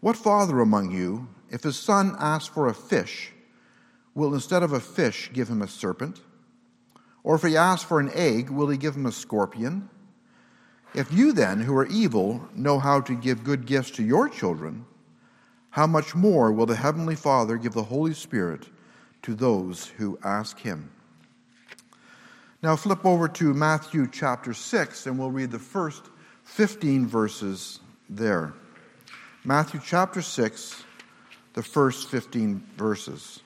What father among you, if his son asks for a fish, will instead of a fish give him a serpent? Or if he asks for an egg, will he give him a scorpion? If you then, who are evil, know how to give good gifts to your children, how much more will the Heavenly Father give the Holy Spirit to those who ask him? Now flip over to Matthew chapter 6, and we'll read the first 15 verses there. Matthew chapter 6, the first 15 verses.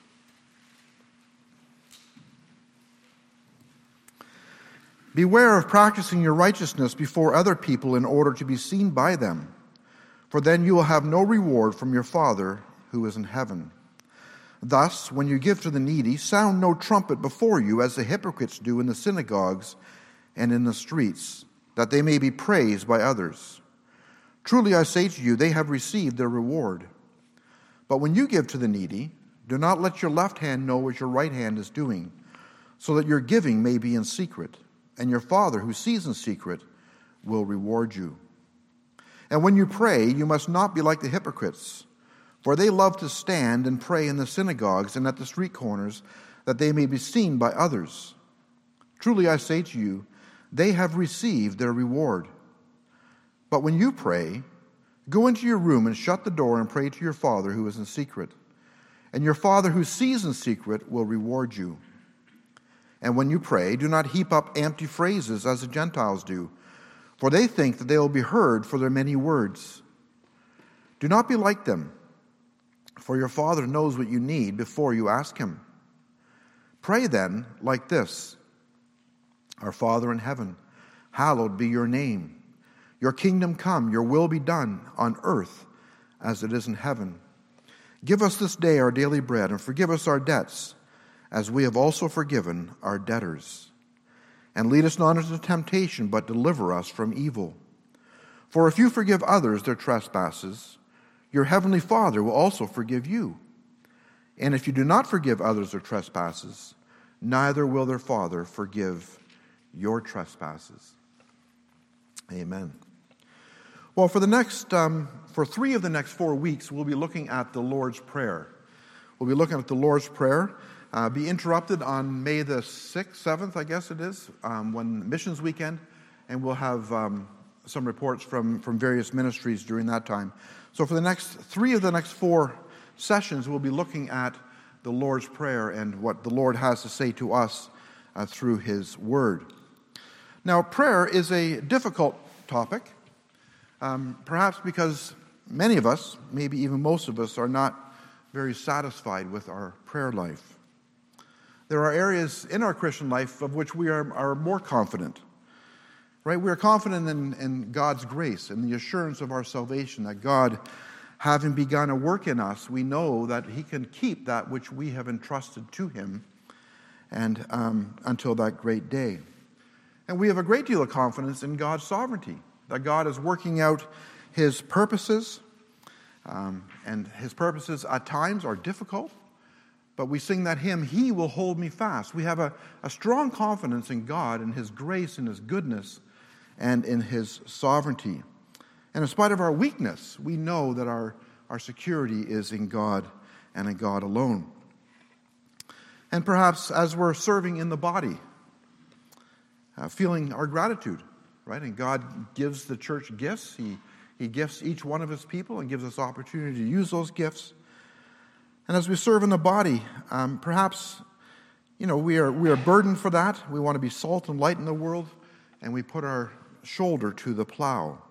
Beware of practicing your righteousness before other people in order to be seen by them, for then you will have no reward from your Father who is in heaven. Thus, when you give to the needy, sound no trumpet before you, as the hypocrites do in the synagogues and in the streets, that they may be praised by others. Truly I say to you, they have received their reward. But when you give to the needy, do not let your left hand know what your right hand is doing, so that your giving may be in secret, and your Father who sees in secret will reward you. And when you pray, you must not be like the hypocrites, for they love to stand and pray in the synagogues and at the street corners, that they may be seen by others. Truly I say to you, they have received their reward. But when you pray, go into your room and shut the door and pray to your Father who is in secret. And your Father who sees in secret will reward you. And when you pray, do not heap up empty phrases as the Gentiles do, for they think that they will be heard for their many words. Do not be like them, for your Father knows what you need before you ask him. Pray then like this: Our Father in heaven, hallowed be your name. Your kingdom come, your will be done on earth as it is in heaven. Give us this day our daily bread, and forgive us our debts, as we have also forgiven our debtors. And lead us not into temptation, but deliver us from evil. For if you forgive others their trespasses, your heavenly Father will also forgive you. And if you do not forgive others their trespasses, neither will their Father forgive your trespasses. Amen. Well, for 3 of the next 4 weeks, we'll be looking at the Lord's Prayer. We'll be looking at the Lord's Prayer. Be interrupted on May the 6th, 7th, I guess it is, when Missions Weekend, and we'll have some reports from various ministries during that time. So for the 3 of the next 4 sessions, we'll be looking at the Lord's Prayer and what the Lord has to say to us through his word. Now, prayer is a difficult topic, perhaps because many of us, maybe even most of us, are not very satisfied with our prayer life. There are areas in our Christian life of which we are more confident. Right? We are confident in God's grace and the assurance of our salvation, that God, having begun a work in us, we know that he can keep that which we have entrusted to him and until that great day. And we have a great deal of confidence in God's sovereignty, that God is working out his purposes, and his purposes at times are difficult. But we sing that hymn, He Will Hold Me Fast. We have a strong confidence in God and his grace and his goodness and in his sovereignty. And in spite of our weakness, we know that our security is in God and in God alone. And perhaps as we're serving in the body, feeling our gratitude, right? And God gives the church gifts. He gifts each one of his people and gives us opportunity to use those gifts. And as we serve in the body, perhaps, we are burdened for that. We want to be salt and light in the world, and we put our shoulder to the plow.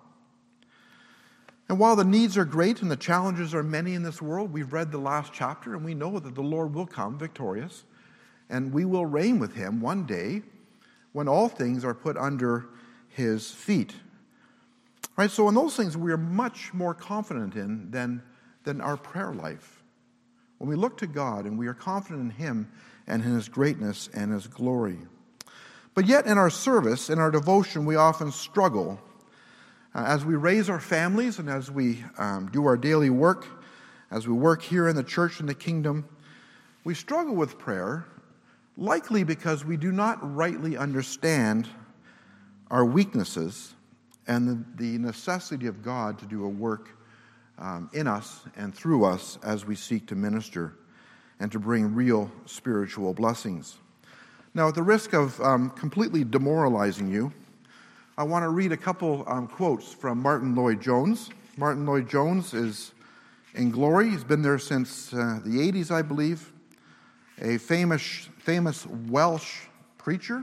And while the needs are great and the challenges are many in this world, we've read the last chapter, and we know that the Lord will come victorious, and we will reign with him one day when all things are put under his feet. Right? So in those things we are much more confident in than our prayer life. When we look to God and we are confident in him and in his greatness and his glory. But yet in our service, in our devotion, we often struggle. As we raise our families and as we do our daily work, as we work here in the church and the kingdom, we struggle with prayer, likely because we do not rightly understand our weaknesses and the necessity of God to do a work in us and through us as we seek to minister and to bring real spiritual blessings. Now, at the risk of completely demoralizing you, I want to read a couple quotes from Martin Lloyd-Jones. Martin Lloyd-Jones is in glory. He's been there since the 80s, I believe. A famous Welsh preacher.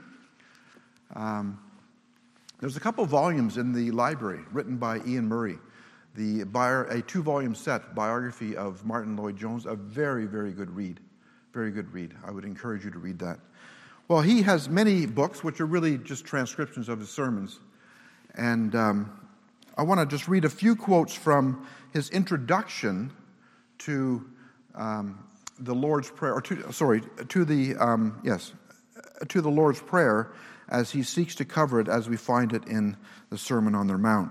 There's a couple volumes in the library written by Ian Murray. A 2-volume set biography of Martin Lloyd-Jones, a very, very good read. Very good read. I would encourage you to read that. Well, he has many books, which are really just transcriptions of his sermons. And I want to just read a few quotes from his introduction to the Lord's Prayer, or to the Lord's Prayer, as he seeks to cover it as we find it in the Sermon on the Mount.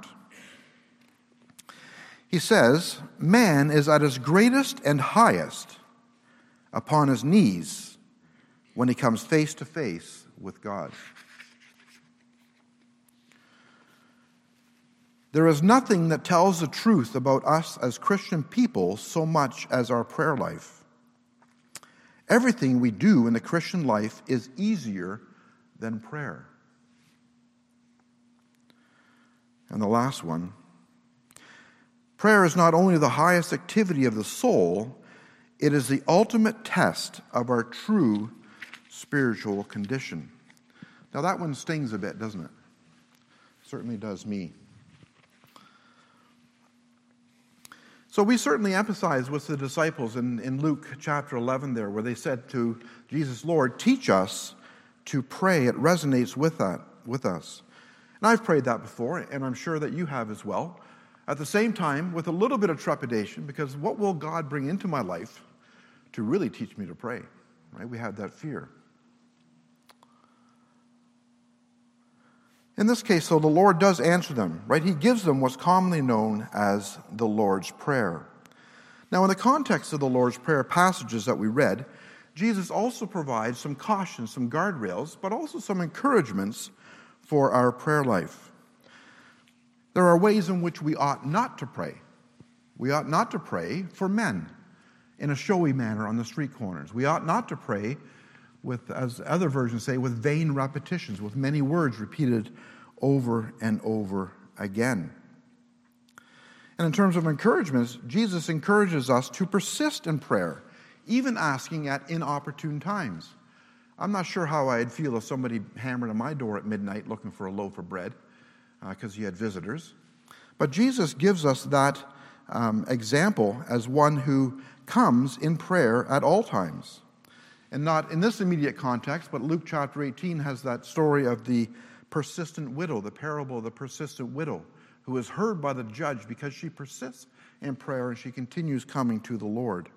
He says, "Man is at his greatest and highest upon his knees when he comes face to face with God. There is nothing that tells the truth about us as Christian people so much as our prayer life. Everything we do in the Christian life is easier than prayer." And the last one, "Prayer is not only the highest activity of the soul, it is the ultimate test of our true spiritual condition." Now that one stings a bit, doesn't it? Certainly does me. So we certainly empathize with the disciples in Luke chapter 11 there, where they said to Jesus, "Lord, teach us to pray." It resonates with us. And I've prayed that before, and I'm sure that you have as well. At the same time, with a little bit of trepidation, because what will God bring into my life to really teach me to pray? Right? We have that fear. In this case, though, the Lord does answer them, right? He gives them what's commonly known as the Lord's Prayer. Now, in the context of the Lord's Prayer passages that we read, Jesus also provides some cautions, some guardrails, but also some encouragements for our prayer life. There are ways in which we ought not to pray. We ought not to pray for men in a showy manner on the street corners. We ought not to pray with, as other versions say, with vain repetitions, with many words repeated over and over again. And in terms of encouragements, Jesus encourages us to persist in prayer, even asking at inopportune times. I'm not sure how I'd feel if somebody hammered on my door at midnight looking for a loaf of bread because he had visitors. But Jesus gives us that example as one who comes in prayer at all times. And not in this immediate context, but Luke chapter 18 has that story of the persistent widow, the parable of the persistent widow, who is heard by the judge because she persists in prayer and she continues coming to the Lord.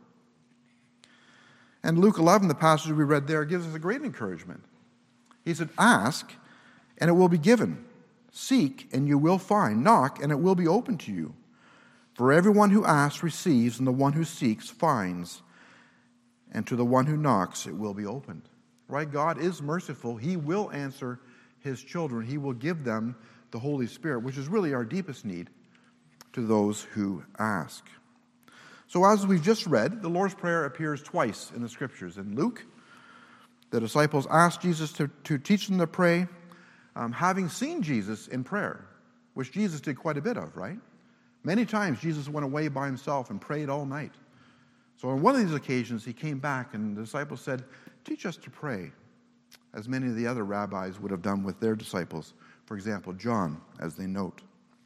And Luke 11, the passage we read there, gives us a great encouragement. He said, "Ask, and it will be given. Seek, and you will find. Knock, and it will be opened to you. For everyone who asks receives, and the one who seeks finds. And to the one who knocks, it will be opened." Right? God is merciful. He will answer his children. He will give them the Holy Spirit, which is really our deepest need, to those who ask. So as we've just read, the Lord's Prayer appears twice in the Scriptures. In Luke, the disciples asked Jesus to teach them to pray, having seen Jesus in prayer, which Jesus did quite a bit of, right? Many times Jesus went away by himself and prayed all night. So on one of these occasions, he came back and the disciples said, "Teach us to pray," as many of the other rabbis would have done with their disciples. For example, John, as they note.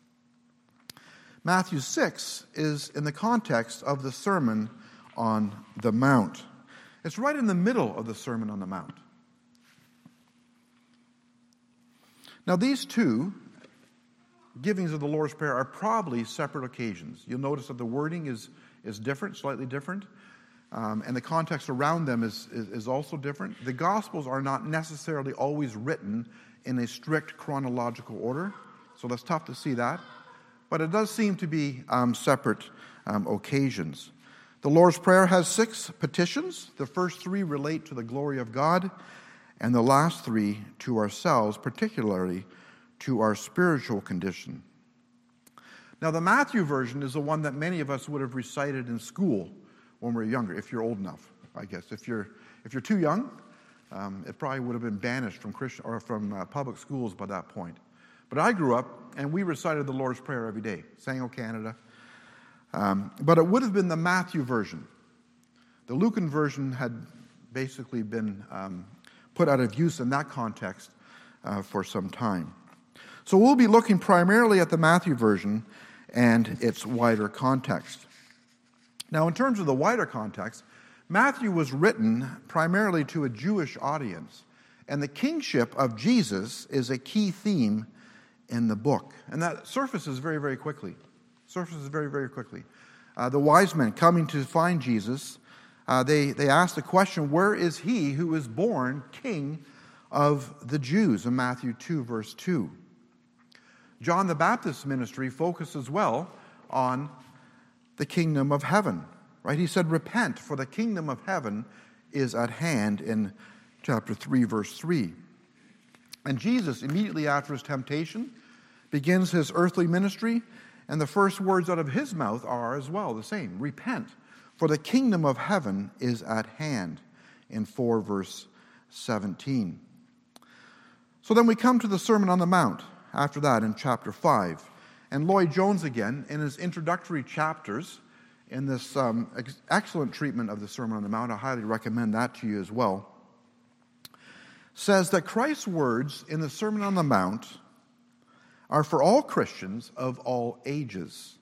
Matthew 6 is in the context of the Sermon on the Mount. It's right in the middle of the Sermon on the Mount. Now, these two givings of the Lord's Prayer are probably separate occasions. You'll notice that the wording is different, slightly different, and the context around them is also different. The Gospels are not necessarily always written in a strict chronological order, so that's tough to see that. But it does seem to be separate occasions. The Lord's Prayer has 6 petitions. The first 3 relate to the glory of God, and the last 3 to ourselves, particularly to our spiritual condition. Now, the Matthew version is the one that many of us would have recited in school when we were younger, if you're old enough, I guess. If you're too young, it probably would have been banished from Christian or from public schools by that point. But I grew up, and we recited the Lord's Prayer every day, sang O Canada. But it would have been the Matthew version. The Lucan version had basically been put out of use in that context for some time. So we'll be looking primarily at the Matthew version and its wider context. Now, in terms of the wider context, Matthew was written primarily to a Jewish audience, and the kingship of Jesus is a key theme in the book. And that surfaces very, very quickly. The wise men coming to find Jesus, they ask the question, where is he who is born king of the Jews? In Matthew 2, verse 2. John the Baptist's ministry focuses well on the kingdom of heaven. Right? He said, repent, for the kingdom of heaven is at hand in chapter 3, verse 3. And Jesus, immediately after his temptation, begins his earthly ministry, and the first words out of his mouth are as well the same. Repent, for the kingdom of heaven is at hand, in 4 verse 17. So then we come to the Sermon on the Mount, after that in chapter 5. And Lloyd Jones again, in his introductory chapters, in this excellent treatment of the Sermon on the Mount, I highly recommend that to you as well, says that Christ's words in the Sermon on the Mount are for all Christians of all ages,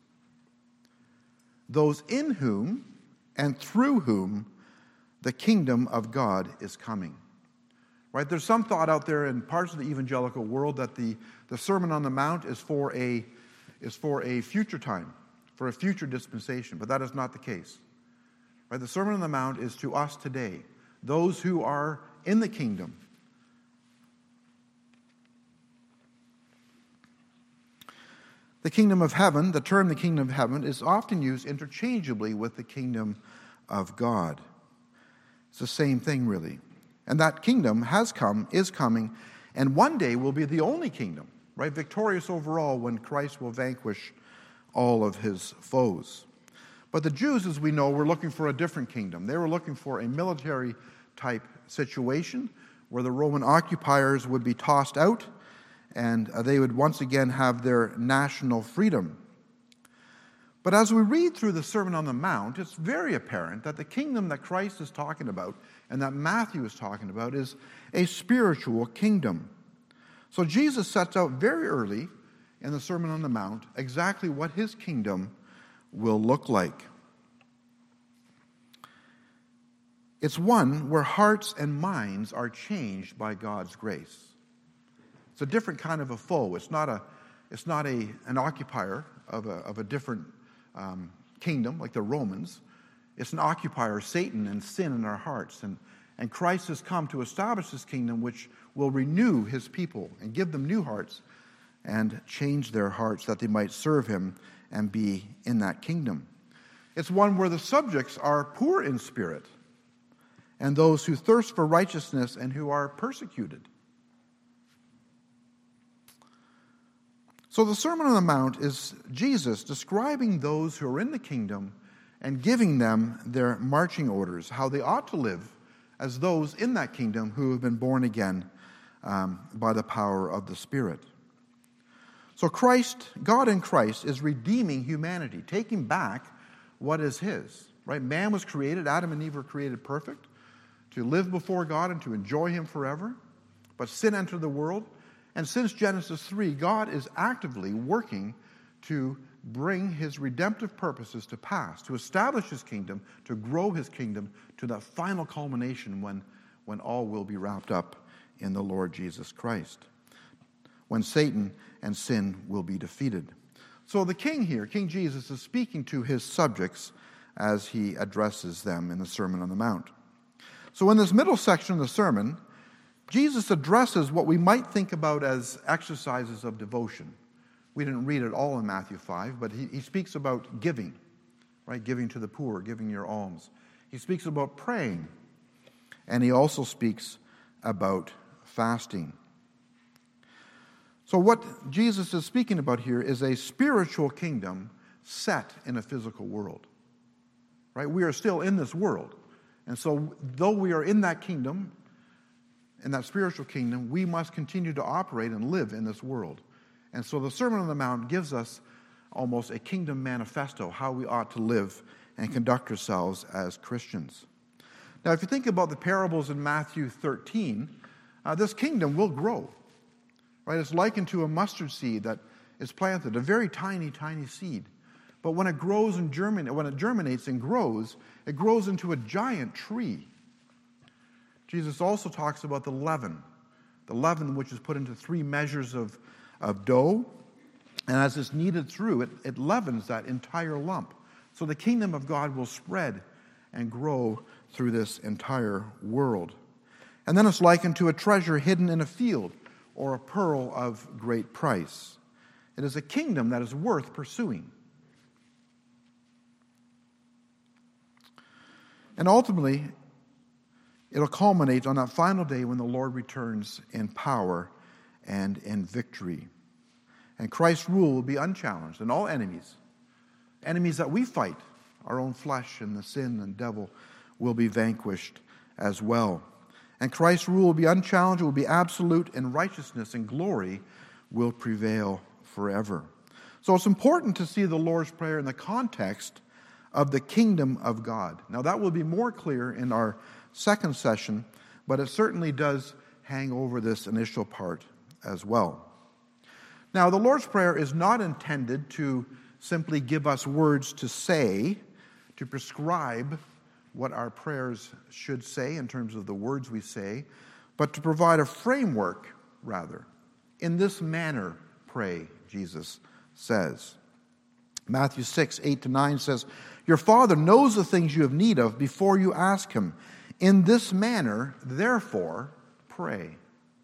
those in whom and through whom the kingdom of God is coming. Right? There's some thought out there in parts of the evangelical world that the Sermon on the Mount is for a future time, for a future dispensation, but that is not the case. Right? The Sermon on the Mount is to us today, those who are in the kingdom. The kingdom of heaven, the term the kingdom of heaven, is often used interchangeably with the kingdom of God. It's the same thing, really. And that kingdom has come, is coming, and one day will be the only kingdom, right? Victorious overall when Christ will vanquish all of his foes. But the Jews, as we know, were looking for a different kingdom. They were looking for a military-type situation where the Roman occupiers would be tossed out and they would once again have their national freedom. But as we read through the Sermon on the Mount, it's very apparent that the kingdom that Christ is talking about and that Matthew is talking about is a spiritual kingdom. So Jesus sets out very early in the Sermon on the Mount exactly what his kingdom will look like. It's one where hearts and minds are changed by God's grace. It's a different kind of a foe. It's not an occupier of a different kingdom like the Romans. It's an occupier, Satan and sin in our hearts. And Christ has come to establish this kingdom which will renew his people and give them new hearts and change their hearts that they might serve him and be in that kingdom. It's one where the subjects are poor in spirit and those who thirst for righteousness and who are persecuted. So the Sermon on the Mount is Jesus describing those who are in the kingdom and giving them their marching orders, how they ought to live as those in that kingdom who have been born again by the power of the Spirit. So God in Christ is redeeming humanity, taking back what is his. Right? Man was created, Adam and Eve were created perfect, to live before God and to enjoy him forever. But sin entered the world. And since Genesis 3, God is actively working to bring his redemptive purposes to pass, to establish his kingdom, to grow his kingdom to that final culmination when all will be wrapped up in the Lord Jesus Christ, when Satan and sin will be defeated. So the king here, King Jesus, is speaking to his subjects as he addresses them in the Sermon on the Mount. So in this middle section of the sermon, Jesus addresses what we might think about as exercises of devotion. We didn't read it all in Matthew 5, but he speaks about giving, right? Giving to the poor, giving your alms. He speaks about praying, and he also speaks about fasting. So what Jesus is speaking about here is a spiritual kingdom set in a physical world. Right? We are still in this world. And so though we are in that kingdom, in that spiritual kingdom, we must continue to operate and live in this world. And so the Sermon on the Mount gives us almost a kingdom manifesto, how we ought to live and conduct ourselves as Christians. Now, if you think about the parables in Matthew 13, this kingdom will grow. Right? It's likened to a mustard seed that is planted, a very tiny, tiny seed. But when it grows and germinates and grows, it grows into a giant tree. Jesus also talks about the leaven which is put into 3 measures of dough, and as it's kneaded through, it leavens that entire lump. So the kingdom of God will spread and grow through this entire world. And then it's likened to a treasure hidden in a field, or a pearl of great price. It is a kingdom that is worth pursuing. And ultimately, it'll culminate on that final day when the Lord returns in power and in victory. And Christ's rule will be unchallenged, and all enemies that we fight, our own flesh and the sin and devil, will be vanquished as well. And Christ's rule will be unchallenged, it will be absolute, and righteousness and glory will prevail forever. So it's important to see the Lord's Prayer in the context of the kingdom of God. Now that will be more clear in our second session, but it certainly does hang over this initial part as well. Now, the Lord's Prayer is not intended to simply give us words to say, to prescribe what our prayers should say in terms of the words we say, but to provide a framework, rather. In this manner, pray, Jesus says. Matthew 6, 8-9 says, "Your Father knows the things you have need of before you ask Him. In this manner, therefore, pray."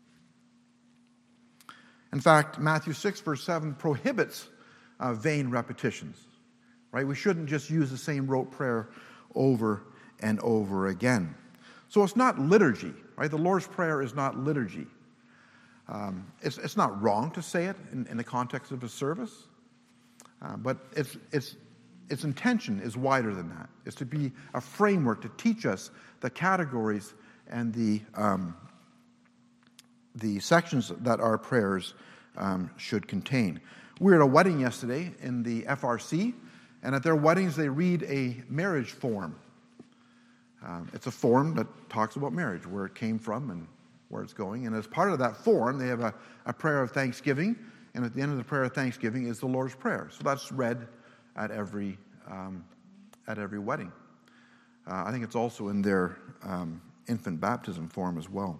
In fact, Matthew 6, verse 7 prohibits vain repetitions. Right? We shouldn't just use the same rote prayer over and over again. So it's not liturgy. Right? The Lord's Prayer is not liturgy. It's not wrong to say it in the context of a service, but its intention is wider than that. It's to be a framework to teach us the categories and the sections that our prayers should contain. We were at a wedding yesterday in the FRC, and at their weddings they read a marriage form. It's a form that talks about marriage, where it came from and where it's going. And as part of that form, they have a prayer of thanksgiving, and at the end of the prayer of thanksgiving is the Lord's Prayer. So that's read at every wedding. I think it's also in their infant baptism form as well.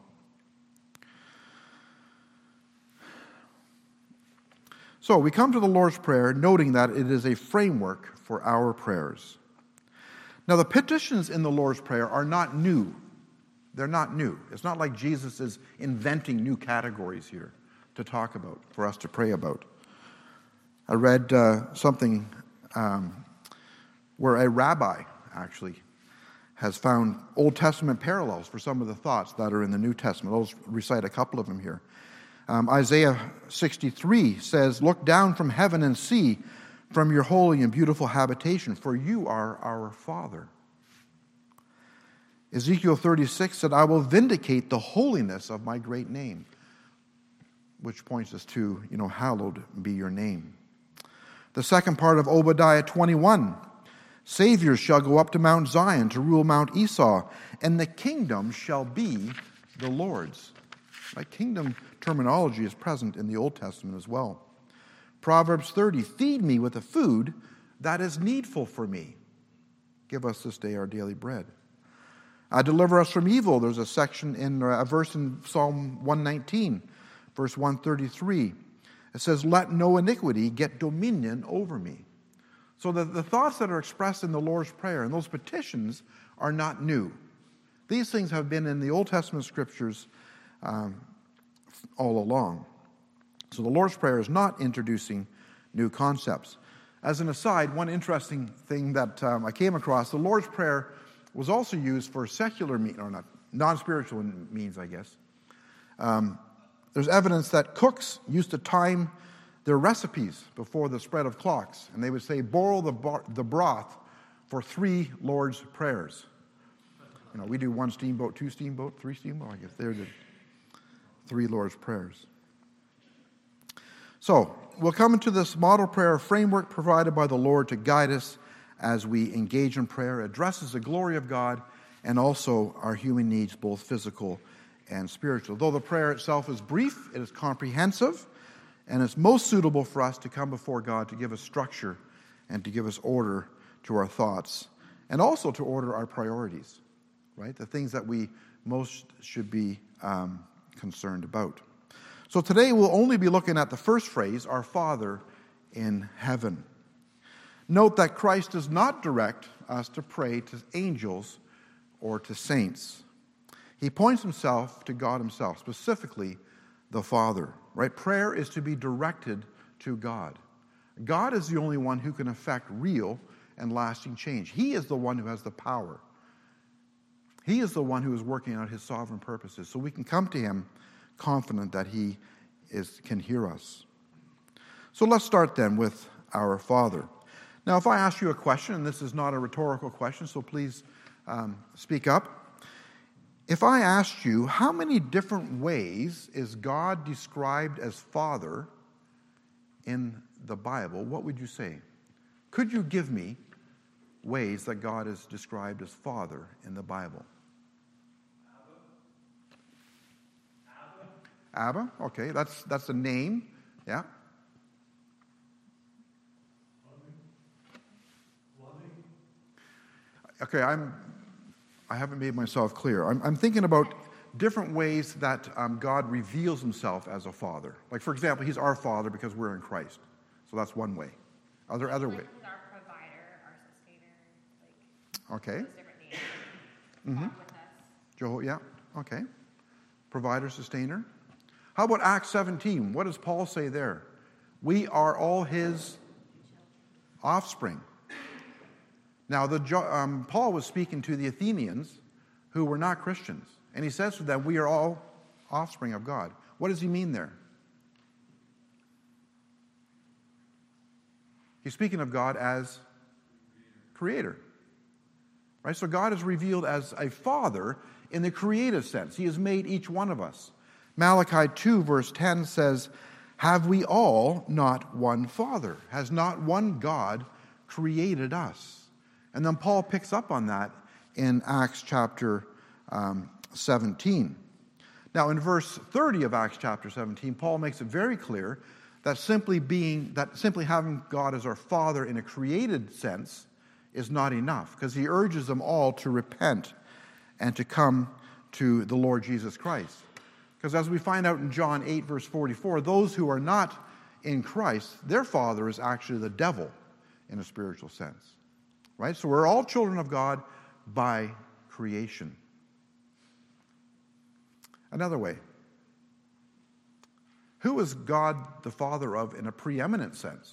So we come to the Lord's Prayer noting that it is a framework for our prayers. Now, the petitions in the Lord's Prayer are not new. They're not new. It's not like Jesus is inventing new categories here to talk about, for us to pray about. I read something where a rabbi actually has found Old Testament parallels for some of the thoughts that are in the New Testament. I'll recite a couple of them here. Isaiah 63 says, "Look down from heaven and see from your holy and beautiful habitation, for you are our Father." Ezekiel 36 said, "I will vindicate the holiness of my great name," which points us to, hallowed be your name. The second part of Obadiah 21, "Saviors shall go up to Mount Zion to rule Mount Esau, and the kingdom shall be the Lord's." Right? Kingdom terminology is present in the Old Testament as well. Proverbs 30, "Feed me with the food that is needful for me. Give us this day our daily bread." Deliver us from evil. There's a verse in Psalm 119, verse 133. It says, "Let no iniquity get dominion over me." So the thoughts that are expressed in the Lord's Prayer and those petitions are not new. These things have been in the Old Testament scriptures all along. So the Lord's Prayer is not introducing new concepts. As an aside, one interesting thing that I came across, the Lord's Prayer was also used for secular means, or not, non-spiritual means, I guess. There's evidence that cooks used to time their recipes before the spread of clocks, and they would say, boil the broth for 3 Lord's Prayers. We do 1 steamboat, 2 steamboat, 3 steamboat. I guess they're the 3 Lord's Prayers. So, we'll come into this model prayer framework provided by the Lord to guide us as we engage in prayer. It addresses the glory of God and also our human needs, both physical and spiritual. Though the prayer itself is brief, it is comprehensive, and it's most suitable for us to come before God to give us structure and to give us order to our thoughts, and also to order our priorities, right? The things that we most should be concerned about. So today we'll only be looking at the first phrase, our Father in heaven. Note that Christ does not direct us to pray to angels or to saints. He points himself to God himself, specifically the Father, right? Prayer is to be directed to God. God is the only one who can effect real and lasting change. He is the one who has the power. He is the one who is working out his sovereign purposes. So we can come to him confident that he can hear us. So let's start then with our Father. Now, if I ask you a question, and this is not a rhetorical question, so please speak up. If I asked you, how many different ways is God described as Father in the Bible, what would you say? Could you give me ways that God is described as Father in the Bible? Abba, okay, that's a name, yeah. Okay, I haven't made myself clear. I'm thinking about different ways that God reveals himself as a Father. Like, for example, he's our Father because we're in Christ. So that's one way. Are there other ways? Our provider, our sustainer, okay. Those different names. Walk with us. Jehovah, yeah, okay. Provider, sustainer. How about Acts 17? What does Paul say there? We are all his offspring. Now, Paul was speaking to the Athenians who were not Christians. And he says to them, we are all offspring of God. What does he mean there? He's speaking of God as creator. Right? So God is revealed as a father in the creative sense. He has made each one of us. Malachi 2 verse 10 says, have we all not one Father? Has not one God created us? And then Paul picks up on that in Acts chapter 17. Now in verse 30 of Acts chapter 17, Paul makes it very clear that simply having God as our Father in a created sense is not enough, because he urges them all to repent and to come to the Lord Jesus Christ. Because as we find out in John 8 verse 44, those who are not in Christ, their father is actually the devil in a spiritual sense. Right? So we're all children of God by creation. Another way. Who is God the Father of in a preeminent sense?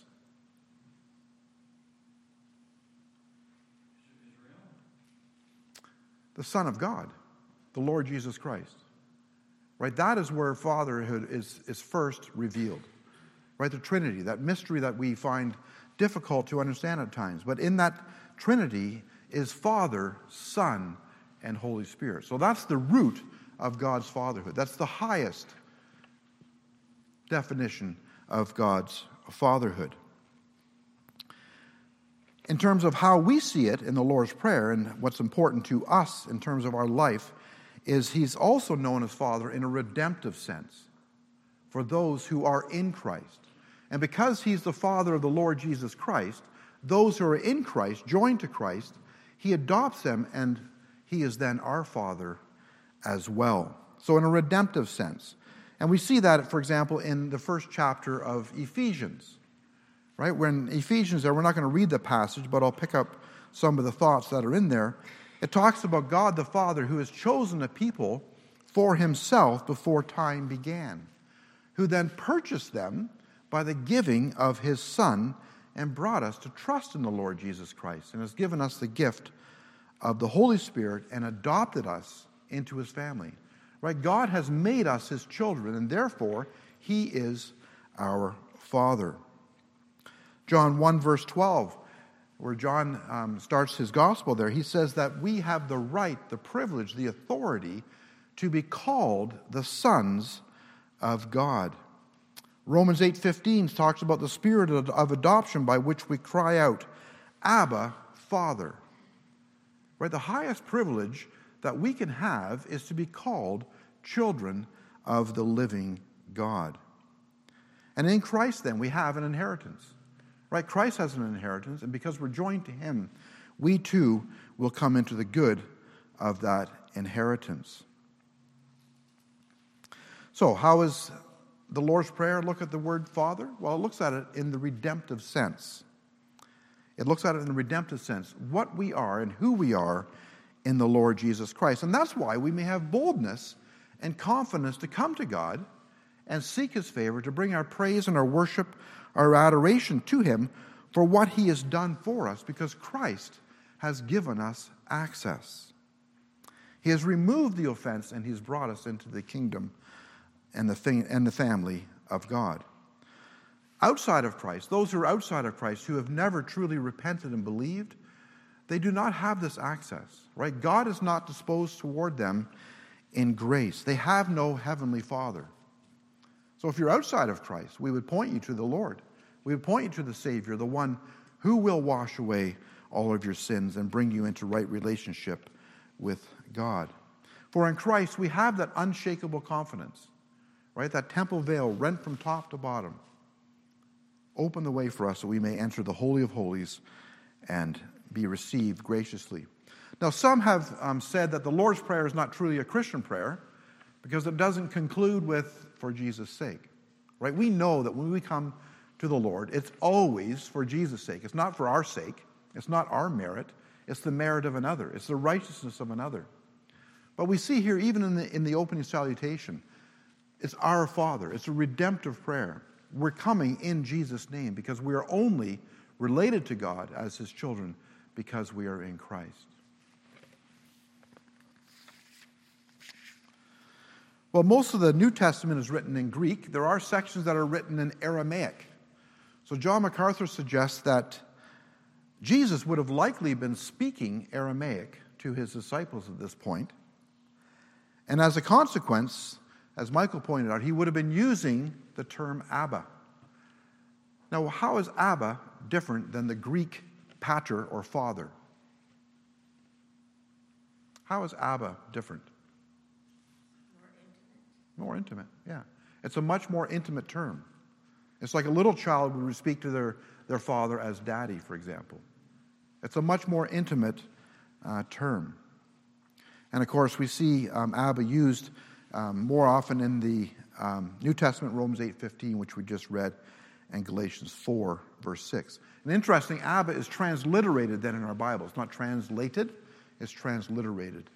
The Son of God, the Lord Jesus Christ. Right? That is where fatherhood is first revealed. Right? The Trinity, that mystery that we find difficult to understand at times. But in that Trinity is Father, Son, and Holy Spirit. So that's the root of God's fatherhood. That's the highest definition of God's fatherhood. In terms of how we see it in the Lord's Prayer, and what's important to us in terms of our life, is he's also known as Father in a redemptive sense for those who are in Christ. And because he's the Father of the Lord Jesus Christ, those who are in Christ, joined to Christ, he adopts them, and he is then our Father as well. So in a redemptive sense. And we see that, for example, in the first chapter of Ephesians. Right? When Ephesians there, we're not going to read the passage, but I'll pick up some of the thoughts that are in there. It talks about God the Father who has chosen a people for himself before time began, who then purchased them by the giving of his Son and brought us to trust in the Lord Jesus Christ, and has given us the gift of the Holy Spirit and adopted us into his family. Right? God has made us his children, and therefore he is our Father. John 1 verse 12, where John starts his gospel there, he says that we have the right, the privilege, the authority to be called the sons of God. Romans 8:15 talks about the spirit of adoption by which we cry out, Abba, Father. Right? The highest privilege that we can have is to be called children of the living God. And in Christ then we have an inheritance. Right? Christ has an inheritance, and because we're joined to him, we too will come into the good of that inheritance. So, how is the Lord's Prayer look at the word Father? Well, it looks at it in the redemptive sense. It looks at it in the redemptive sense, what we are and who we are in the Lord Jesus Christ. And that's why we may have boldness and confidence to come to God and seek his favor, to bring our praise and our worship, our adoration to him for what he has done for us, because Christ has given us access. He has removed the offense, and he's brought us into the kingdom and the family of God. Outside of Christ, those who are outside of Christ, who have never truly repented and believed, they do not have this access, right? God is not disposed toward them in grace. They have no heavenly Father. So if you're outside of Christ, we would point you to the Lord. We would point you to the Savior, the one who will wash away all of your sins and bring you into right relationship with God. For in Christ, we have that unshakable confidence, right? That temple veil rent from top to bottom. Open the way for us so we may enter the Holy of Holies and be received graciously. Now, some have said that the Lord's Prayer is not truly a Christian prayer because it doesn't conclude with, for Jesus' sake. Right? We know that when we come to the Lord, it's always for Jesus' sake. It's not for our sake. It's not our merit. It's the merit of another. It's the righteousness of another. But we see here, even in the opening salutation, it's our Father. It's a redemptive prayer. We're coming in Jesus' name because we are only related to God as his children because we are in Christ. Well, most of the New Testament is written in Greek. There are sections that are written in Aramaic. So John MacArthur suggests that Jesus would have likely been speaking Aramaic to his disciples at this point. And as a consequence, as Michael pointed out, he would have been using the term Abba. Now, how is Abba different than the Greek pater or father? How is Abba different? More intimate, yeah. It's a much more intimate term. It's like a little child would speak to their father as daddy, for example. It's a much more intimate term. And of course, we see Abba used more often in the New Testament, Romans 8:15, which we just read, and Galatians 4, verse 6. And interesting, Abba is transliterated then in our Bible. It's not translated, it's transliterated.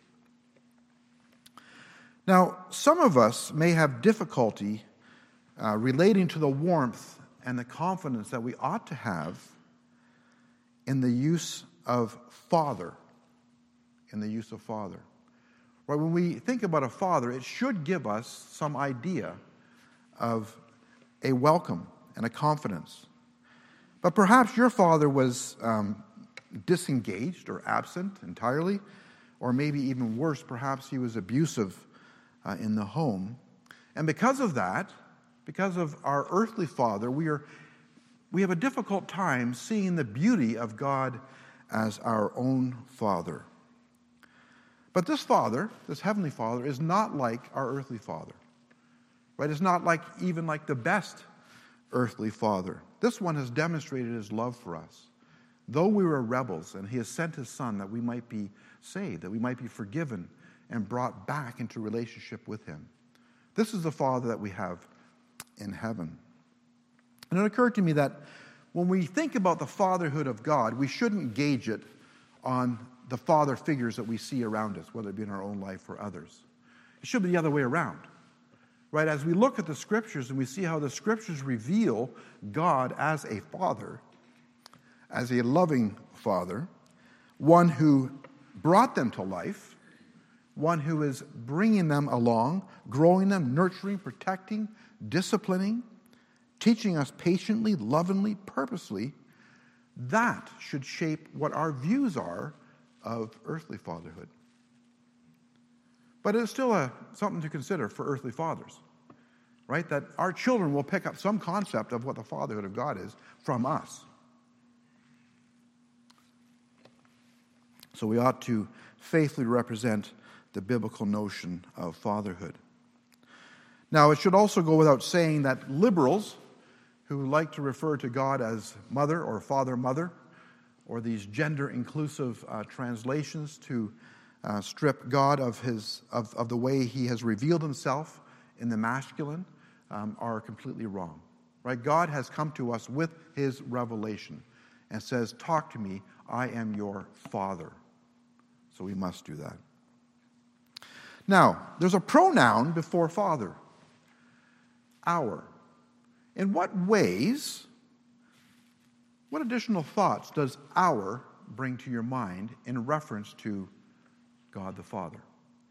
Now, some of us may have difficulty relating to the warmth and the confidence that we ought to have in the use of Father. In the use of Father. Right, when we think about a father, it should give us some idea of a welcome and a confidence. But perhaps your father was disengaged or absent entirely, or maybe even worse, perhaps he was abusive in the home. And because of that, because of our earthly father, we have a difficult time seeing the beauty of God as our own Father. But this Father, this Heavenly Father, is not like our earthly father. Right? It's not even like the best earthly father. This one has demonstrated his love for us. Though we were rebels, and he has sent his Son that we might be saved, that we might be forgiven and brought back into relationship with him. This is the Father that we have in heaven. And it occurred to me that when we think about the fatherhood of God, we shouldn't gauge it on the father figures that we see around us, whether it be in our own life or others. It should be the other way around. Right? As we look at the Scriptures and we see how the Scriptures reveal God as a father, as a loving father, one who brought them to life, one who is bringing them along, growing them, nurturing, protecting, disciplining, teaching us patiently, lovingly, purposely. That should shape what our views are of earthly fatherhood. But it's still something to consider for earthly fathers, right? That our children will pick up some concept of what the fatherhood of God is from us. So we ought to faithfully represent the biblical notion of fatherhood. Now, it should also go without saying that liberals who like to refer to God as mother or father-mother, or these gender-inclusive translations to strip God of the way he has revealed himself in the masculine, are completely wrong. Right? God has come to us with his revelation and says, "Talk to me, I am your father." So we must do that. Now, there's a pronoun before father. Our. In what ways, what additional thoughts does our bring to your mind in reference to God the Father?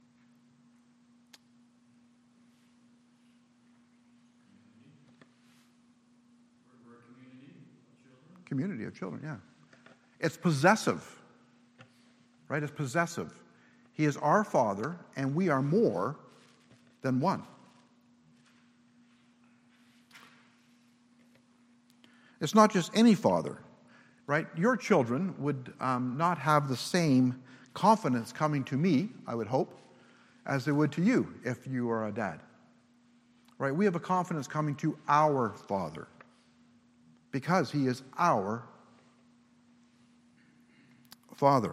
We're a community of children. Community of children, yeah. It's possessive, right? It's possessive. He is our Father, and we are more than one. It's not just any father, right? Your children would not have the same confidence coming to me, I would hope, as they would to you if you are a dad. Right? We have a confidence coming to our Father because he is our Father.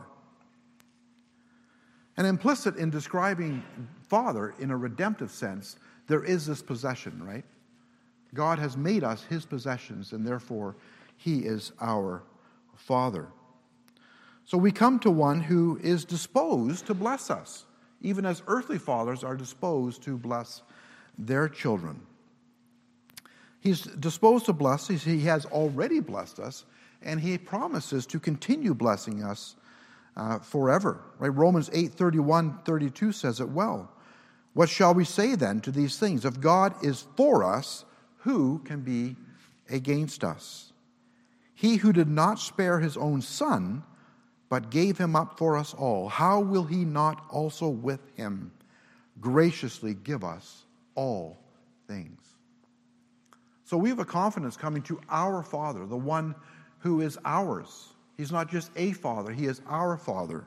And implicit in describing Father in a redemptive sense, there is this possession, right? God has made us his possessions, and therefore he is our Father. So we come to one who is disposed to bless us, even as earthly fathers are disposed to bless their children. He's disposed to bless us. He has already blessed us, and he promises to continue blessing us forever. Right? Romans 8:31-32 says it well. What shall we say then to these things? If God is for us, who can be against us? He who did not spare his own son, but gave him up for us all, how will he not also with him graciously give us all things? So we have a confidence coming to our Father, the one who is ours. He's not just a father, he is our Father.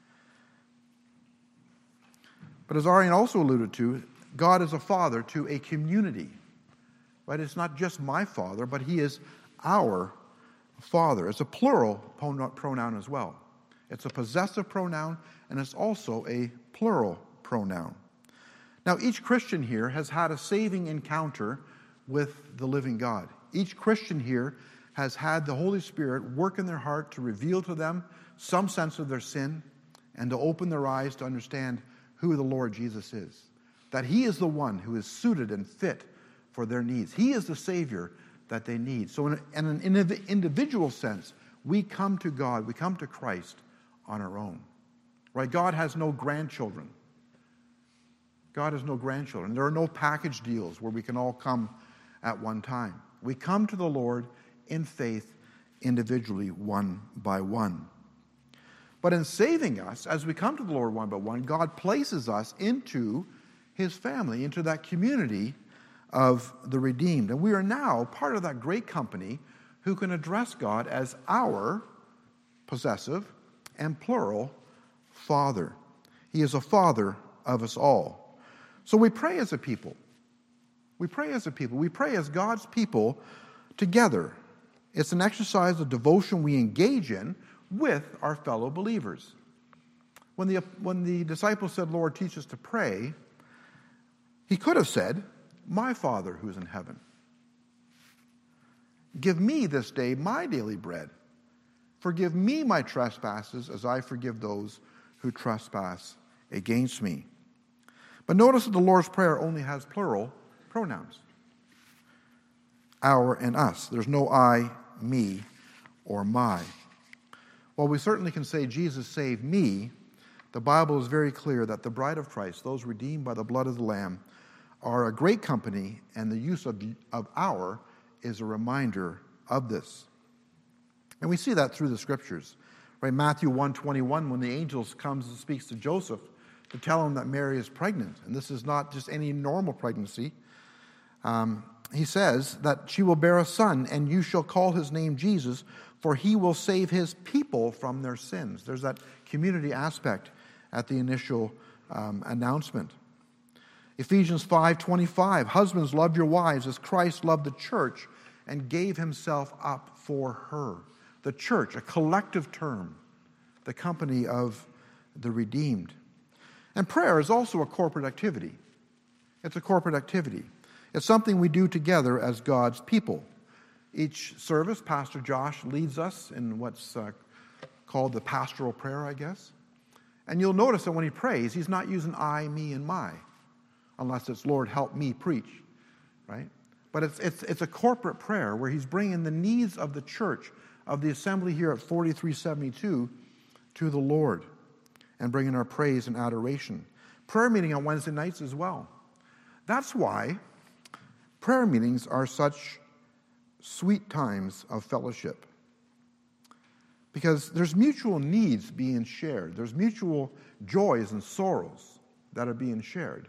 But as Arian also alluded to, God is a father to a community. Right? It's not just my father, but he is our Father. It's a plural pronoun as well. It's a possessive pronoun, and it's also a plural pronoun. Now, each Christian here has had a saving encounter with the living God. Each Christian here has had the Holy Spirit work in their heart to reveal to them some sense of their sin and to open their eyes to understand who the Lord Jesus is. That he is the one who is suited and fit for their needs. He is the Savior that they need. So in an individual sense, we come to God, we come to Christ on our own. Right? God has no grandchildren. God has no grandchildren. There are no package deals where we can all come at one time. We come to the Lord in faith individually, one by one. But in saving us, as we come to the Lord one by one, God places us into his family, into that community of the redeemed. And we are now part of that great company who can address God as our possessive and plural Father. He is a Father of us all. So we pray as a people. We pray as a people. We pray as God's people together. It's an exercise of devotion we engage in with our fellow believers. When the disciples said, "Lord, teach us to pray," he could have said, "My Father who's in heaven, give me this day my daily bread. Forgive me my trespasses as I forgive those who trespass against me." But notice that the Lord's Prayer only has plural pronouns. Our and us. There's no I, me, or my. Well, we certainly can say, Jesus saved me, The Bible is very clear that the bride of Christ, those redeemed by the blood of the Lamb, are a great company, and the use of our is a reminder of this. And we see that through the Scriptures. Right? Matthew 1:21, when the angel comes and speaks to Joseph to tell him that Mary is pregnant, and this is not just any normal pregnancy, he says that she will bear a son, and you shall call his name Jesus, for he will save his people from their sins. There's that community aspect at the initial announcement. Ephesians 5:25, husbands, love your wives as Christ loved the church and gave himself up for her. The church, a collective term, the company of the redeemed. And prayer is also a corporate activity. It's a corporate activity. It's something we do together as God's people. Each service, Pastor Josh leads us in what's called the pastoral prayer, I guess. And you'll notice that when he prays, he's not using I, me, and my, unless it's Lord, help me preach, right? But it's a corporate prayer where he's bringing the needs of the church, of the assembly here at 4372, to the Lord and bringing our praise and adoration. Prayer meeting on Wednesday nights as well. That's why prayer meetings are such sweet times of fellowship. Because there's mutual needs being shared. There's mutual joys and sorrows that are being shared.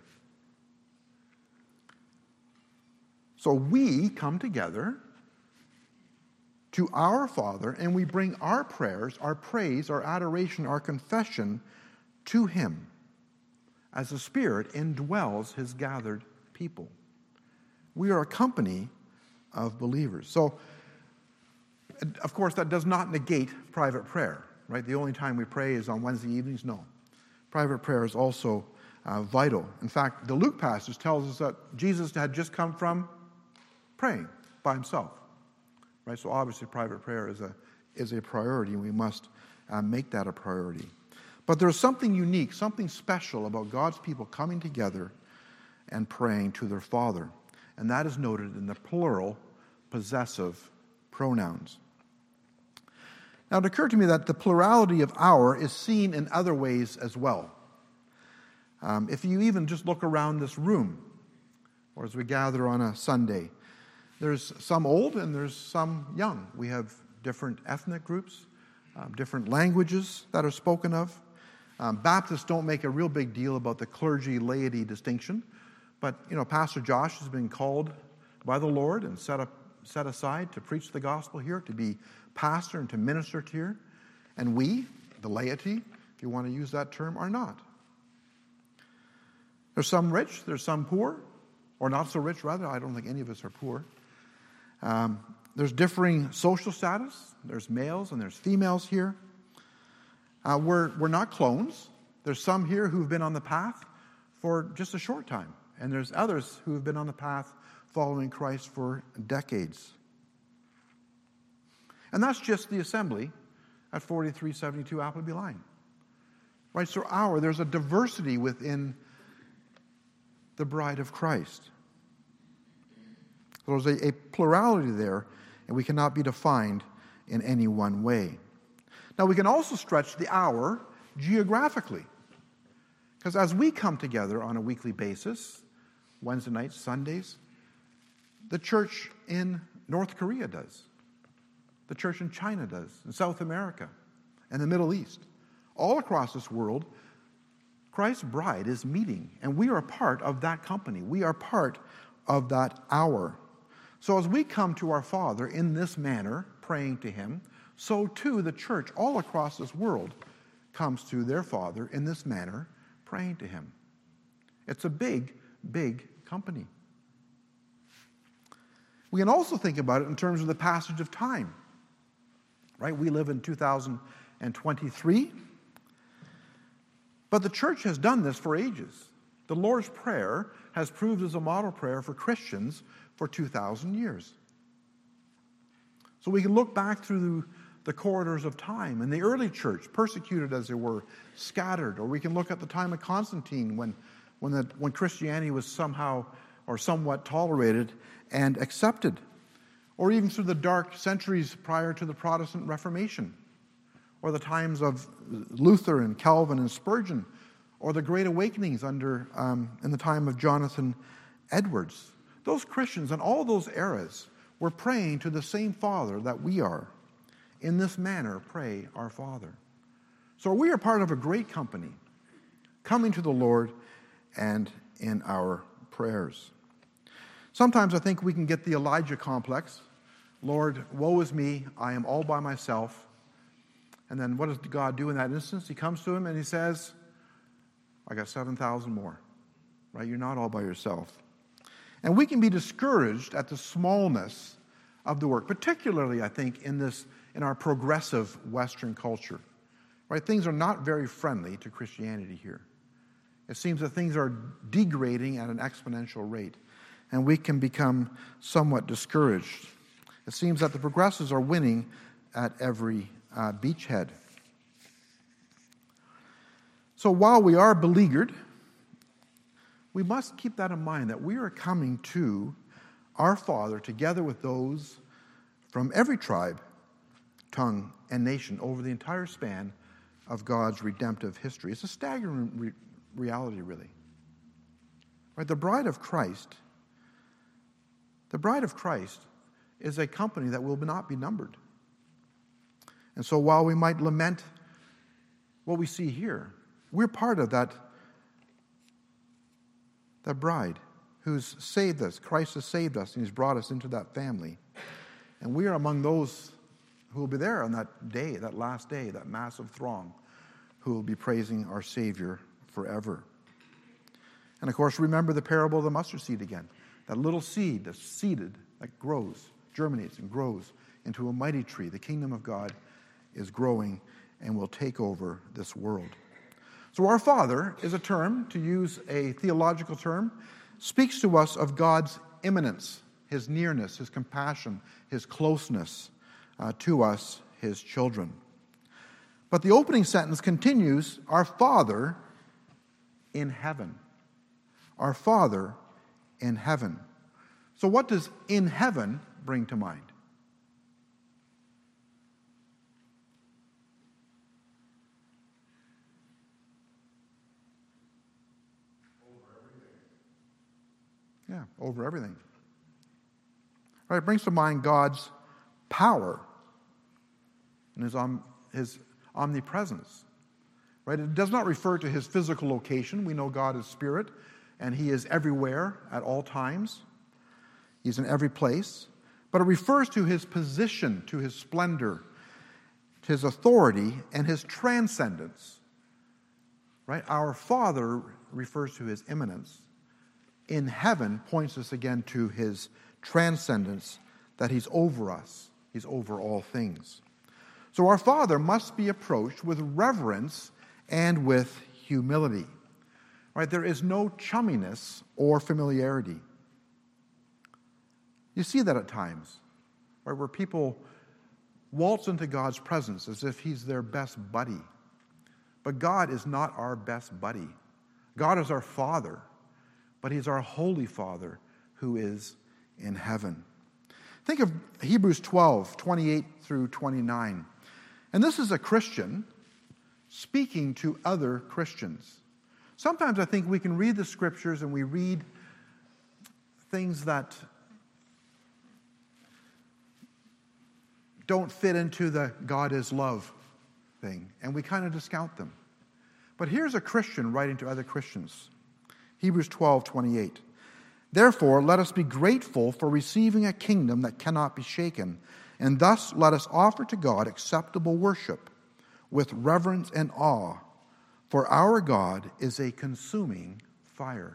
So we come together to our Father and we bring our prayers, our praise, our adoration, our confession to Him as the Spirit indwells His gathered people. We are a company of believers. So, of course, that does not negate private prayer, right? The only time we pray is on Wednesday evenings? No. Private prayer is also vital. In fact, the Luke passage tells us that Jesus had just come from praying by himself, right? So obviously private prayer is a priority, and we must make that a priority. But there's something unique, something special about God's people coming together and praying to their Father. And that is noted in the plural possessive pronouns. Now, it occurred to me that the plurality of our is seen in other ways as well. If you even just look around this room, or as we gather on a Sunday, there's some old and there's some young. We have different ethnic groups, different languages that are spoken of. Baptists don't make a real big deal about the clergy-laity distinction, but Pastor Josh has been called by the Lord and set aside to preach the gospel here, to be pastor and to minister here. And we, the laity, if you want to use that term, are not. There's some rich, there's some poor, or not so rich, rather. I don't think any of us are poor. There's differing social status. There's males and there's females here. We're not clones. There's some here who've been on the path for just a short time. And there's others who have been on the path following Christ for decades. And that's just the assembly at 4372 Appleby Line. Right, so there's a diversity within the bride of Christ. There's a plurality there, and we cannot be defined in any one way. Now, we can also stretch the hour geographically. Because as we come together on a weekly basis, Wednesday nights, Sundays, the church in North Korea does. The church in China does, in South America, and the Middle East. All across this world, Christ's bride is meeting, and we are a part of that company. We are part of that hour. So as we come to our Father in this manner, praying to Him, so too the church all across this world comes to their Father in this manner, praying to Him. It's a big, big company. We can also think about it in terms of the passage of time. Right? We live in 2023. But the church has done this for ages. The Lord's Prayer has proved as a model prayer for Christians for 2,000 years. So we can look back through the corridors of time, and the early church, persecuted as they were, scattered. Or we can look at the time of Constantine when Christianity was somehow or somewhat tolerated and accepted. Or even through the dark centuries prior to the Protestant Reformation, or the times of Luther and Calvin and Spurgeon, or the Great Awakenings in the time of Jonathan Edwards. Those Christians in all those eras were praying to the same Father that we are. In this manner, pray, our Father. So we are part of a great company, coming to the Lord and in our prayers. Sometimes I think we can get the Elijah complex. Lord, woe is me, I am all by myself. And then what does God do in that instance? He comes to him and he says, I got 7,000 more. Right? You're not all by yourself. And we can be discouraged at the smallness of the work, particularly, I think, in our progressive Western culture. Right? Things are not very friendly to Christianity here. It seems that things are degrading at an exponential rate, and we can become somewhat discouraged. It seems that the progressives are winning at every beachhead. So while we are beleaguered, we must keep that in mind, that we are coming to our Father together with those from every tribe, tongue, and nation over the entire span of God's redemptive history. It's a staggering reality, really. Right? The bride of Christ is a company that will not be numbered. And so while we might lament what we see here, we're part of that bride who's saved us. Christ has saved us, and he's brought us into that family. And we are among those who will be there on that day, that last day, that massive throng, who will be praising our Savior forever. And of course, remember the parable of the mustard seed again. That little seed that's seeded, that grows, germinates and grows into a mighty tree. The kingdom of God is growing and will take over this world. So our Father is a term, to use a theological term, speaks to us of God's immanence, his nearness, his compassion, his closeness to us, his children. But the opening sentence continues, our Father in heaven. Our Father in heaven. So what does in heaven bring to mind? Yeah, over everything. Right, it brings to mind God's power and his omnipresence. Right? It does not refer to his physical location. We know God is spirit, and he is everywhere at all times. He's in every place. But it refers to his position, to his splendor, to his authority, and his transcendence. Right? Our Father refers to his immanence. In heaven points us again to his transcendence, that he's over us. He's over all things. So our Father must be approached with reverence and with humility. Right? There is no chumminess or familiarity. You see that at times, right, where people waltz into God's presence as if he's their best buddy. But God is not our best buddy. God is our Father. But he's our Holy Father who is in heaven. Think of Hebrews 12, 28 through 29. And this is a Christian speaking to other Christians. Sometimes I think we can read the scriptures and we read things that don't fit into the God is love thing, and we kind of discount them. But here's a Christian writing to other Christians. Hebrews 12, 28. Therefore, let us be grateful for receiving a kingdom that cannot be shaken, and thus let us offer to God acceptable worship with reverence and awe, for our God is a consuming fire.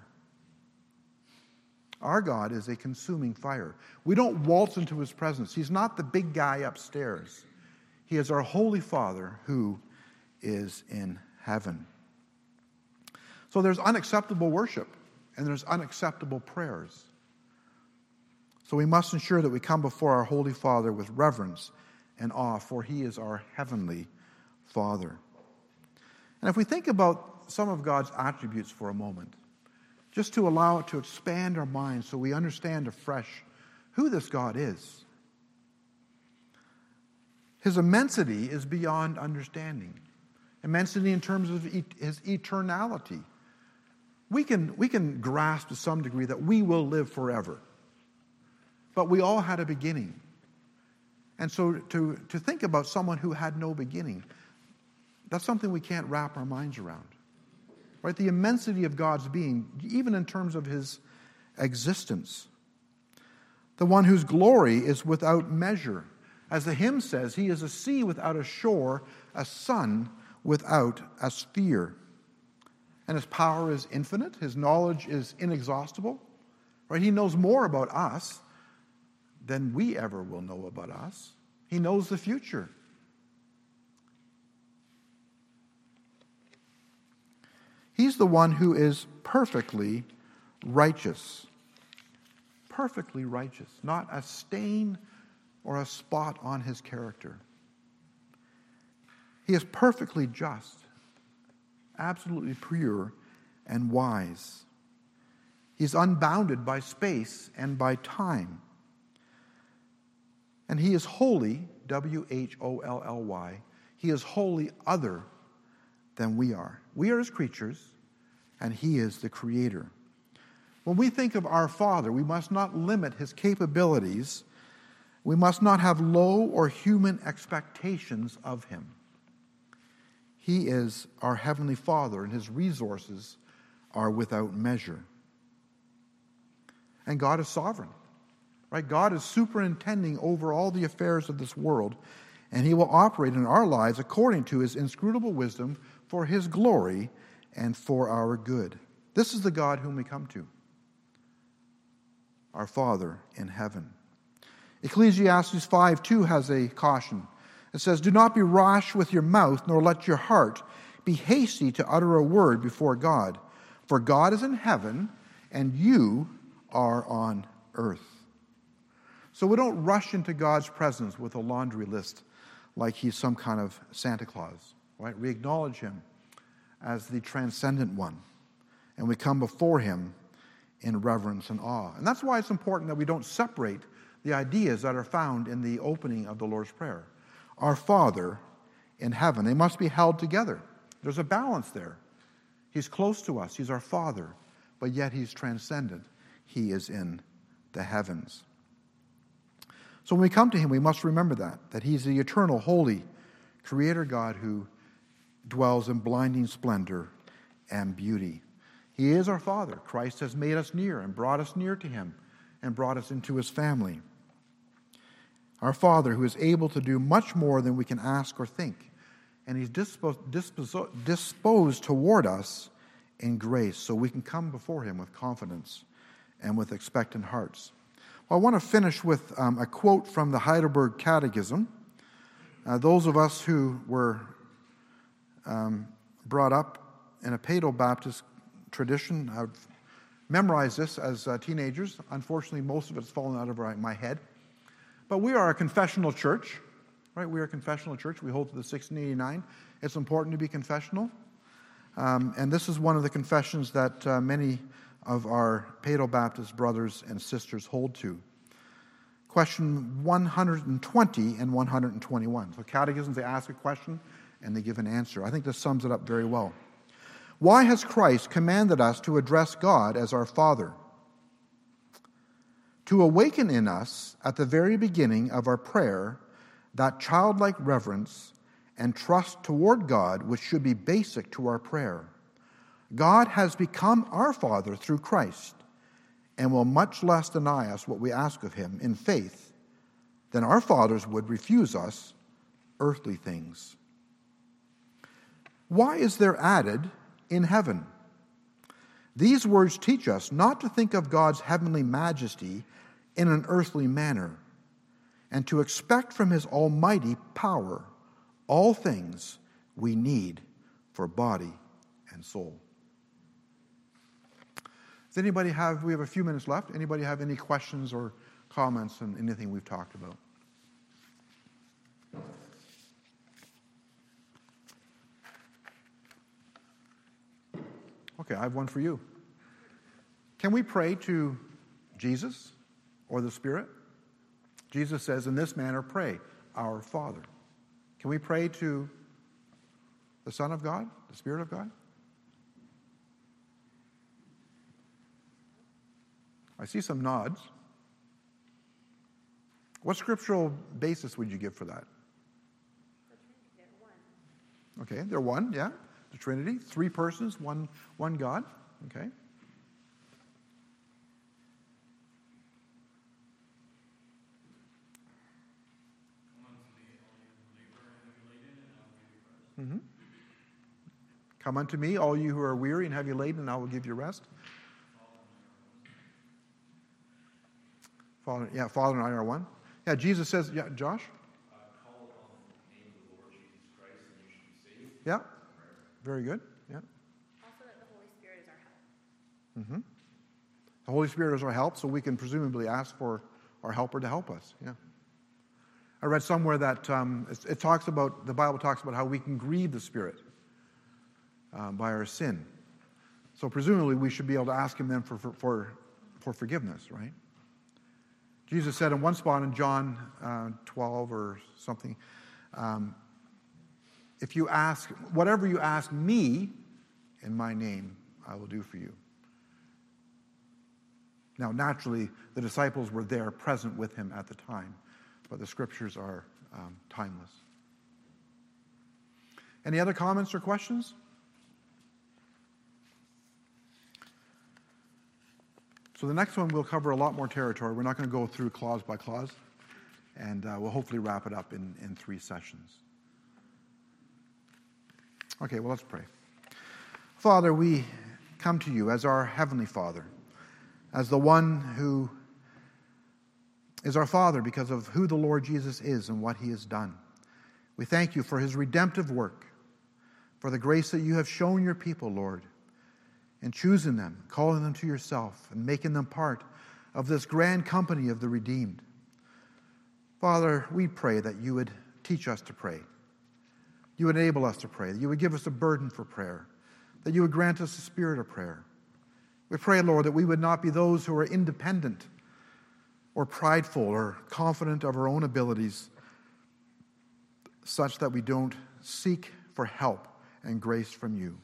Our God is a consuming fire. We don't waltz into his presence. He's not the big guy upstairs. He is our Holy Father who is in heaven. So there's unacceptable worship, and there's unacceptable prayers. So we must ensure that we come before our Holy Father with reverence and awe, for he is our heavenly Father. And if we think about some of God's attributes for a moment, just to allow it to expand our minds so we understand afresh who this God is. His immensity is beyond understanding. Immensity in terms of his eternality. We can grasp to some degree that we will live forever. But we all had a beginning. And so to think about someone who had no beginning, that's something we can't wrap our minds around. Right? The immensity of God's being, even in terms of his existence. The one whose glory is without measure. As the hymn says, he is a sea without a shore, a sun without a sphere. And his power is infinite. His knowledge is inexhaustible. Right? He knows more about us than we ever will know about us. He knows the future. He's the one who is perfectly righteous. Perfectly righteous. Not a stain or a spot on his character. He is perfectly just. Absolutely pure and wise. He's unbounded by space and by time. And he is holy, W-H-O-L-L-Y. He is wholly other than we are. We are his creatures, and he is the creator. When we think of our Father, we must not limit his capabilities. We must not have low or human expectations of him. He is our heavenly Father, and his resources are without measure. And God is sovereign. Right? God is superintending over all the affairs of this world, and he will operate in our lives according to his inscrutable wisdom for his glory and for our good. This is the God whom we come to, our Father in heaven. Ecclesiastes 5:2 has a caution. It says, "Do not be rash with your mouth, nor let your heart be hasty to utter a word before God. For God is in heaven, and you are on earth." So we don't rush into God's presence with a laundry list like he's some kind of Santa Claus. Right? We acknowledge him as the transcendent one, and we come before him in reverence and awe. And that's why it's important that we don't separate the ideas that are found in the opening of the Lord's Prayer. Our Father in heaven. They must be held together. There's a balance there. He's close to us. He's our Father, but yet he's transcendent. He is in the heavens. So when we come to him, we must remember that he's the eternal, holy Creator God who dwells in blinding splendor and beauty. He is our Father. Christ has made us near and brought us near to him and brought us into his family. Our Father who is able to do much more than we can ask or think. And he's disposed toward us in grace so we can come before him with confidence and with expectant hearts. Well, I want to finish with a quote from the Heidelberg Catechism. Those of us who were brought up in a Paedo-Baptist tradition have memorized this as teenagers. Unfortunately, most of it's fallen out of my head. But we are a confessional church, right? We are a confessional church. We hold to the 1689. It's important to be confessional. And this is one of the confessions that many of our Paedo-Baptist brothers and sisters hold to. Question 120 and 121. So catechisms, they ask a question and they give an answer. I think this sums it up very well. Why has Christ commanded us to address God as our Father? To awaken in us, at the very beginning of our prayer, that childlike reverence and trust toward God which should be basic to our prayer. God has become our Father through Christ and will much less deny us what we ask of him in faith than our fathers would refuse us earthly things. Why is there added in heaven? These words teach us not to think of God's heavenly majesty in an earthly manner, and to expect from his almighty power all things we need for body and soul. Does anybody we have a few minutes left. Anybody have any questions or comments on anything we've talked about? Okay, I have one for you. Can we pray to Jesus or the Spirit? Jesus says, in this manner, pray, our Father. Can we pray to the Son of God, the Spirit of God? I see some nods. What scriptural basis would you give for that? They're one. Okay, they're one, yeah. The Trinity, 3 persons, one God. Okay. Come unto me, all you who are weary and heavy laden, and I will give you rest. Father and I are one. Yeah, Jesus says, yeah, Josh? Call upon the name of the Lord Jesus Christ and you should be saved. Yeah, very good. Yeah. Also that the Holy Spirit is our help. The Holy Spirit is our help, so we can presumably ask for our helper to help us. Yeah. I read somewhere that the Bible talks about how we can grieve the Spirit by our sin. So presumably we should be able to ask him then for forgiveness, right? Jesus said in one spot in John 12 or something, if you ask, whatever you ask me in my name, I will do for you. Now, naturally, the disciples were there present with him at the time, but the scriptures are timeless. Any other comments or questions? So the next one will cover a lot more territory. We're not going to go through clause by clause, and we'll hopefully wrap it up in 3 sessions. Okay, well, let's pray. Father, we come to you as our Heavenly Father, as the one who is our Father because of who the Lord Jesus is and what he has done. We thank you for his redemptive work, for the grace that you have shown your people, Lord, and choosing them, calling them to yourself, and making them part of this grand company of the redeemed. Father, we pray that you would teach us to pray. You would enable us to pray, that you would give us a burden for prayer, that you would grant us a spirit of prayer. We pray, Lord, that we would not be those who are independent or prideful or confident of our own abilities, such that we don't seek for help and grace from you.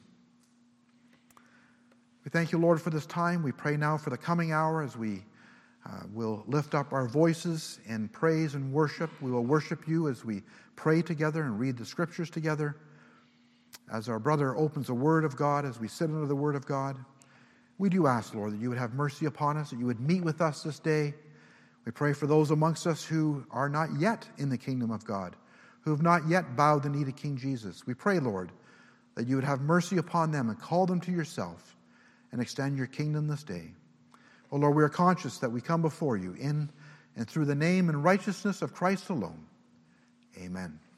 We thank you, Lord, for this time. We pray now for the coming hour as we will lift up our voices in praise and worship. We will worship you as we pray together and read the scriptures together. As our brother opens the word of God, as we sit under the word of God, we do ask, Lord, that you would have mercy upon us, that you would meet with us this day. We pray for those amongst us who are not yet in the kingdom of God, who have not yet bowed the knee to King Jesus. We pray, Lord, that you would have mercy upon them and call them to yourself and extend your kingdom this day. Oh, Lord, we are conscious that we come before you in and through the name and righteousness of Christ alone. Amen.